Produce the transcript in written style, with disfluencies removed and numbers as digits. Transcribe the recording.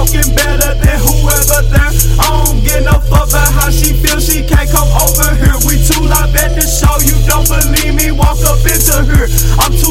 fucking better than whoever there. I don't get no fuck about how she feels, she can't come over here. We too live at the show, you don't believe me, walk up into here. I'm too